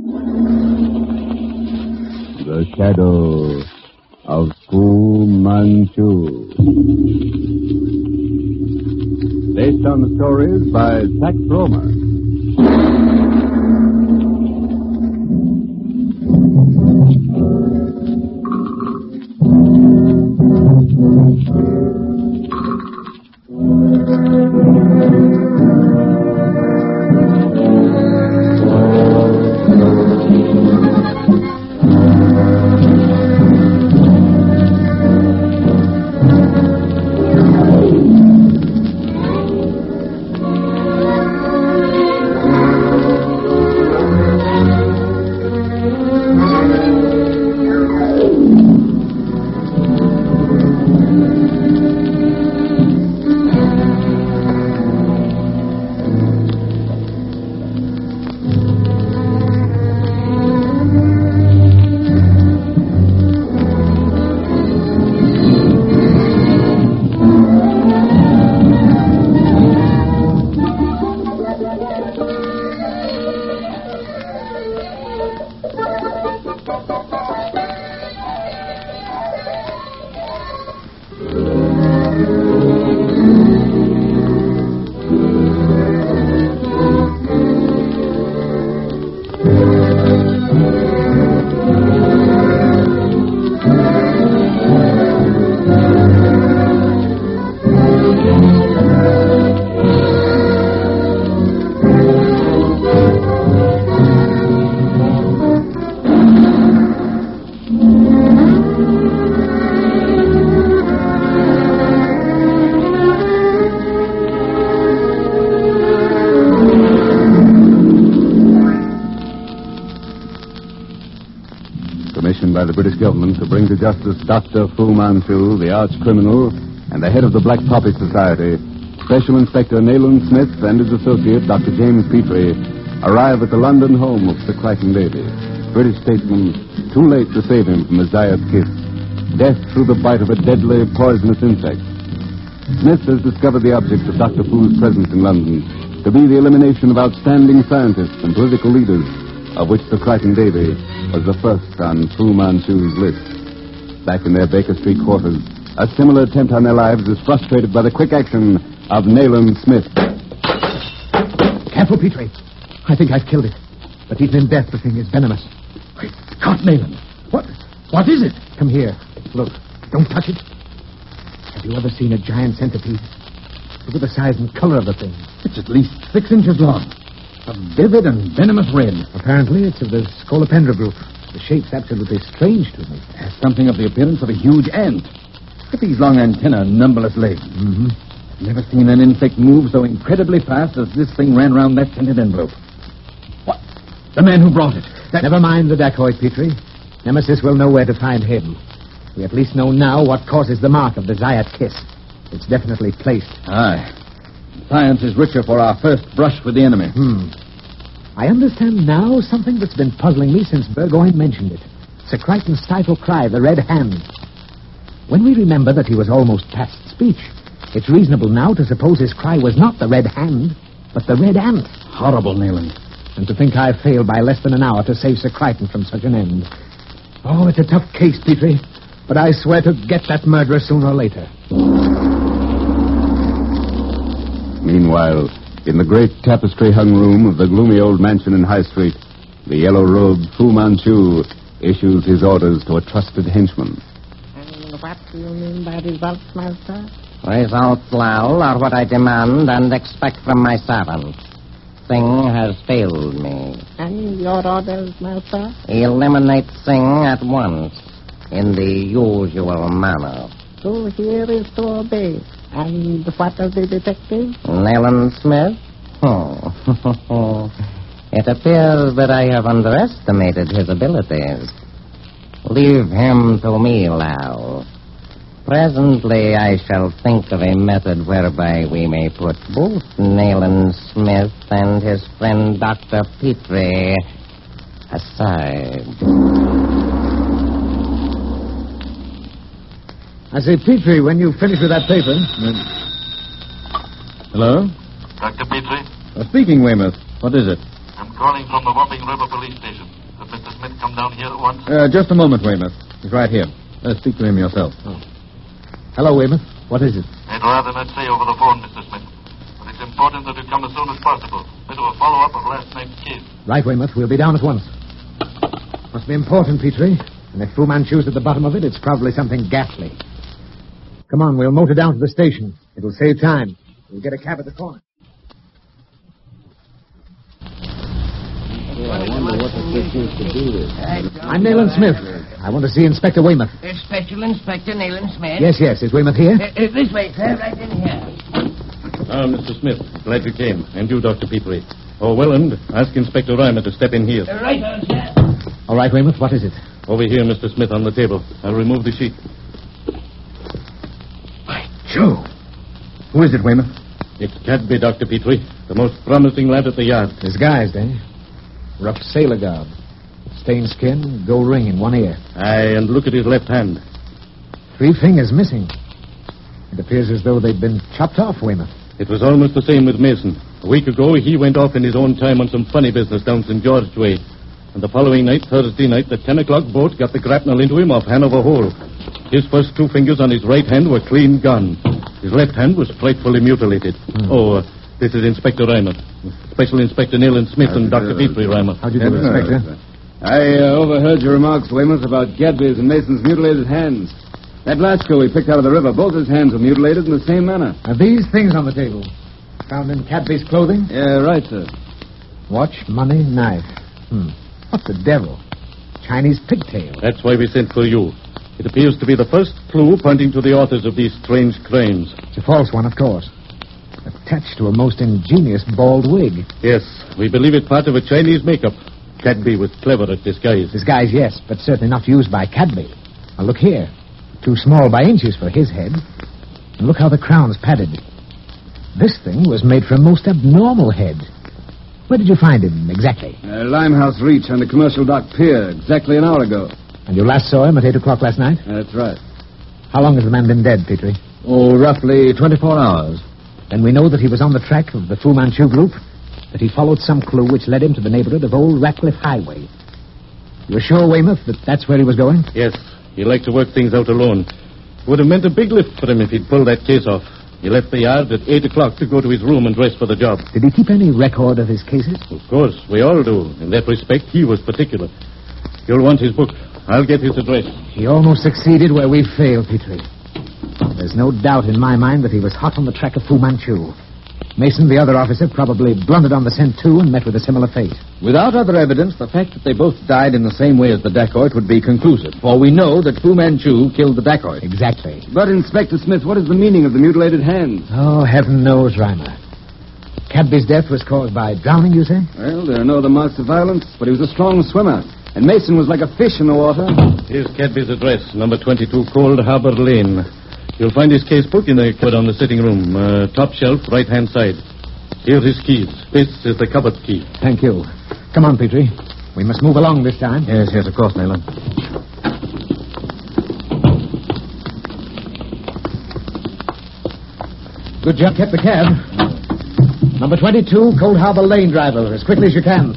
The Shadow of Fu Manchu. Based on the stories by Sax Rohmer. By the British government to bring to justice Dr. Fu Manchu, the arch-criminal, and the head of the Black Poppy Society, Special Inspector Nayland Smith and his associate, Dr. James Petrie, arrive at the London home of Sir Crichton Davey. British statesman, too late to save him from the Zayat kiss. Death through the bite of a deadly, poisonous insect. Smith has discovered the object of Dr. Fu's presence in London to be the elimination of outstanding scientists and political leaders, of which Sir Crichton Davey was the first on Fu Manchu's list. Back in their Baker Street quarters, a similar attempt on their lives is frustrated by the quick action of Nayland Smith. Careful, Petrie. I think I've killed it. But even in death, the thing is venomous. Wait, Scott Nayland. What is it? Come here. Look. Don't touch it. Have you ever seen a giant centipede? Look at the size and color of the thing. It's at least 6 inches long. A vivid and venomous red. Apparently, it's of the Scolopendra group. The shape's absolutely strange to me. It has something of the appearance of a huge ant. With these long antennae and numberless legs. Mm-hmm. I've never seen an insect move so incredibly fast as this thing ran round that tinted envelope. What? The man who brought it. Never mind the dacoit, Petrie. Nemesis will know where to find him. We at least know now what causes the mark of the Zayat kiss. It's definitely placed. Aye. Science is richer for our first brush with the enemy. I understand now something that's been puzzling me since Burgoyne mentioned it. Sir Crichton's stifled cry, the red hand. When we remember that he was almost past speech, it's reasonable now to suppose his cry was not the red hand, but the red ant. Horrible, Nayland. And to think I failed by less than an hour to save Sir Crichton from such an end. Oh, it's a tough case, Petrie, but I swear to get that murderer sooner or later. Meanwhile, in the great tapestry-hung room of the gloomy old mansion in High Street, the yellow-robed Fu Manchu issues his orders to a trusted henchman. And what do you mean by results, Master? Results, Lal, are what I demand and expect from my servants. Singh has failed me. And your orders, Master? Eliminate Singh at once, in the usual manner. To hear is to obey. And what of the detective? Nayland Smith? It appears that I have underestimated his abilities. Leave him to me, Lal. Presently, I shall think of a method whereby we may put both Nayland Smith and his friend Dr. Petrie aside. I say, Petrie, when you finish with that paper... Hello? Dr. Petrie? Speaking, Weymouth. What is it? I'm Calling from the Wapping River Police Station. Could Mr. Smith come down here at once? Just a moment, Weymouth. He's right here. Speak to him yourself. Oh. Hello, Weymouth. What is it? I'd rather not say over the phone, Mr. Smith. But it's important that you come as soon as possible. Bit of a follow-up of last night's case. Right, Weymouth. We'll be down at once. Must be important, Petrie. And if Fu Manchu's at the bottom of it, it's probably something ghastly. Come on, we'll motor down to the station. It'll save time. We'll get a cab at the corner. I wonder what the trick is to do this. I'm Nayland Smith. I want to see Inspector Weymouth. Special Inspector Nayland Smith? Yes. Is Weymouth here? This way, sir. Right in here. Mr. Smith, glad you came. And you, Dr. Petrie. Oh, Welland, ask Inspector Reimer to step in here. Right on, sir. All right, Weymouth, what is it? Over here, Mr. Smith, on the table. I'll remove the sheet. By Joe. Who is it, Weymouth? It can't be Dr. Petrie, the most promising lad at the yard. Disguised, eh? Rough sailor garb. Stained skin, gold ring in one ear. Aye, and look at his left hand. 3 fingers missing. It appears as though they'd been chopped off, Weymouth. It was almost the same with Mason. A week ago, he went off in his own time on some funny business down St. George way. And the following night, Thursday night, the 10 o'clock boat got the grapnel into him off Hanover Hole. His first 2 fingers on his right hand were clean gone. His left hand was frightfully mutilated. This is Inspector Reimer. Special Inspector Nayland Smith and Dr. Petrie Reimer. How do you do, Inspector? I overheard your remarks, Weymouth, about Gadby's and Mason's mutilated hands. That Lasco we picked out of the river, both his hands were mutilated in the same manner. Are these things on the table found in Cadby's clothing? Yeah, right, sir. Watch, money, knife. What the devil? Chinese pigtail. That's why we sent for you. It appears to be the first clue pointing to the authors of these strange crimes. It's a false one, of course. Attached to a most ingenious bald wig. Yes, we believe it part of a Chinese makeup. Cadby was clever at disguise. Disguise, yes, but certainly not used by Cadby. Now, look here. Too small by inches for his head. And look how the crown's padded. This thing was made for a most abnormal head. Where did you find him, exactly? Limehouse Reach on the Commercial Dock Pier, exactly an hour ago. And you last saw him at 8 o'clock last night? That's right. How long has the man been dead, Petrie? Roughly 24 hours. Then we know that he was on the track of the Fu Manchu group, that he followed some clue which led him to the neighborhood of Old Ratcliffe Highway. You're sure, Weymouth, that that's where he was going? Yes, he liked to work things out alone. It would have meant a big lift for him if he'd pulled that case off. He left the yard at 8 o'clock to go to his room and dress for the job. Did he keep any record of his cases? Of course, we all do. In that respect, he was particular. You'll want his book. I'll get his address. He almost succeeded where we failed, Petrie. There's no doubt in my mind that he was hot on the track of Fu Manchu. Mason, the other officer, probably blundered on the scent, too, and met with a similar fate. Without other evidence, the fact that they both died in the same way as the dacoit would be conclusive, for we know that Fu Manchu killed the dacoit. Exactly. But, Inspector Smith, what is the meaning of the mutilated hands? Oh, heaven knows, Reimer. Cadby's death was caused by drowning, you say? Well, there are no other marks of violence, but he was a strong swimmer. And Mason was like a fish in the water. Here's Cadby's address, number 22 Cold Harbor Lane. You'll find his case book in the cupboard on the sitting room, top shelf, right-hand side. Here's his keys. This is the cupboard key. Thank you. Come on, Petrie. We must move along this time. Yes, of course, Nayland. Good job. Kept the cab. Number 22, Cold Harbor Lane, driver. As quickly as you can.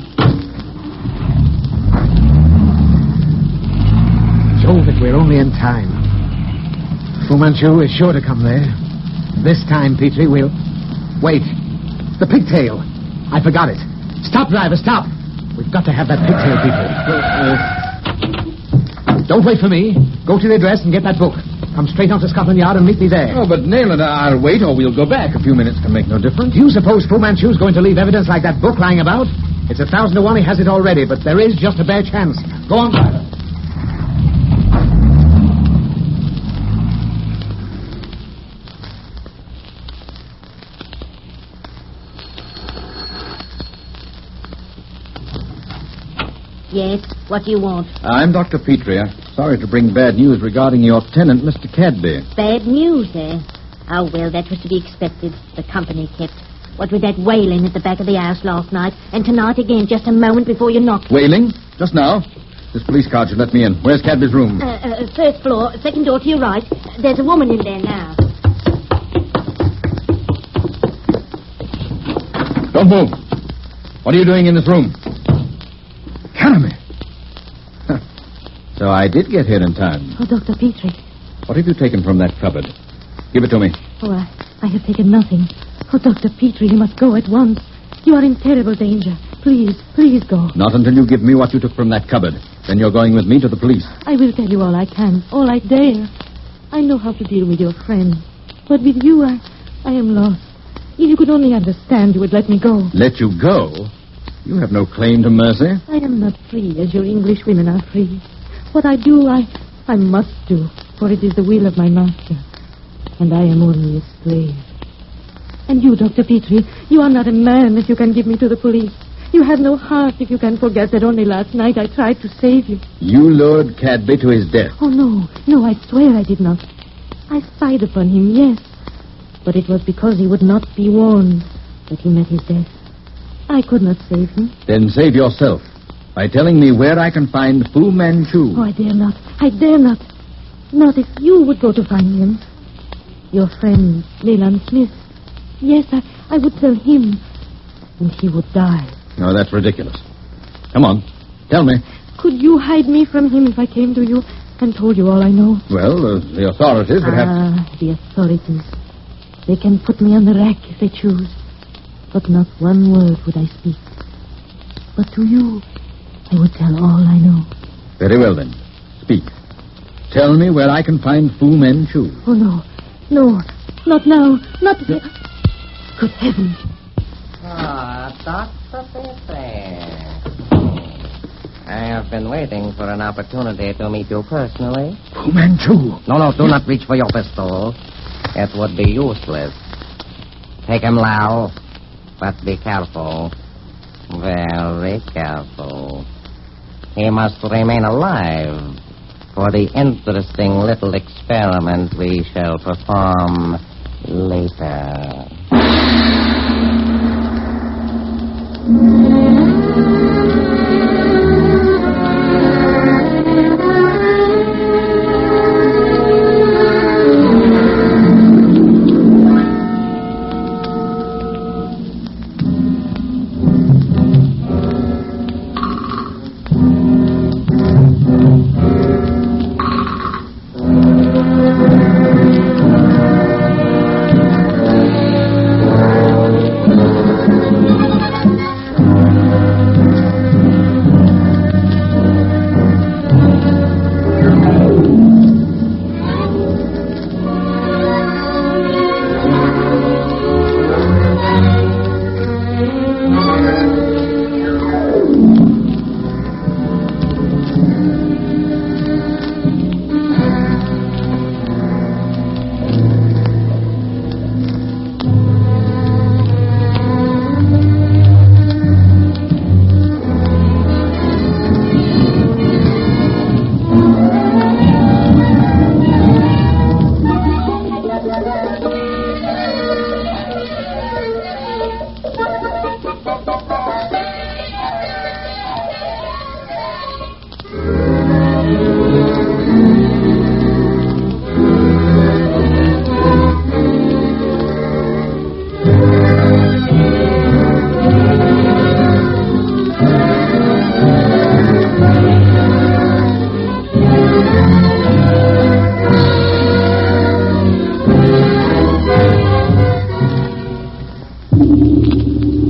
Jove, that we're only in time. Fu Manchu is sure to come there. This time, Petrie, we'll... Wait. The pigtail. I forgot it. Stop, driver, stop. We've got to have that pigtail, Petrie. Don't wait for me. Go to the address and get that book. Come straight out to Scotland Yard and meet me there. Oh, but Nayland, I'll wait or we'll go back. A few minutes can make no difference. Do you suppose Fu Manchu's going to leave evidence like that book lying about? It's 1,000 to 1 he has it already, but there is just a bare chance. Go on, driver. Yes, what do you want? I'm Dr. Petrie. Sorry to bring bad news regarding your tenant, Mr. Cadby. Bad news, eh? Oh, well, that was to be expected. The company kept. What with that wailing at the back of the house last night, and tonight again, just a moment before you knocked. Wailing? Just now? This police car should let me in. Where's Cadby's room? First floor, second door to your right. There's a woman in there now. Don't move. What are you doing in this room? Canamy. So I did get here in time. Oh, Dr. Petrie. What have you taken from that cupboard? Give it to me. Oh, I have taken nothing. Oh, Dr. Petrie, you must go at once. You are in terrible danger. Please go. Not until you give me what you took from that cupboard. Then you're going with me to the police. I will tell you all I can, all I dare. I know how to deal with your friend. But with you, I am lost. If you could only understand, you would let me go. Let you go? You have no claim to mercy. I am not free as your English women are free. What I do, I must do, for it is the will of my master. And I am only a slave. And you, Dr. Petrie, you are not a man if you can give me to the police. You have no heart if you can forget that only last night I tried to save you. You lured Cadby to his death. Oh, no, I swear I did not. I spied upon him, yes. But it was because he would not be warned that he met his death. I could not save him. Then save yourself by telling me where I can find Fu Manchu. Oh, I dare not. I dare not. Not if you would go to find him. Your friend, Leland Smith. Yes, I would tell him. And he would die. No, that's ridiculous. Come on, tell me. Could you hide me from him if I came to you and told you all I know? Well, the authorities would have... the authorities. They can put me on the rack if they choose. But not one word would I speak. But to you, I would tell all I know. Very well, then. Speak. Tell me where I can find Fu Manchu. Oh, no. Not now. Not... Good heavens. Dr. Petrie. I have been waiting for an opportunity to meet you personally. Fu Manchu. No, do not reach for your pistol. It would be useless. Take him, Lau. But be careful. Very careful. He must remain alive for the interesting little experiment we shall perform later.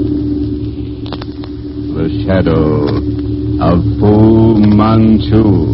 Shadow of Fu Manchu.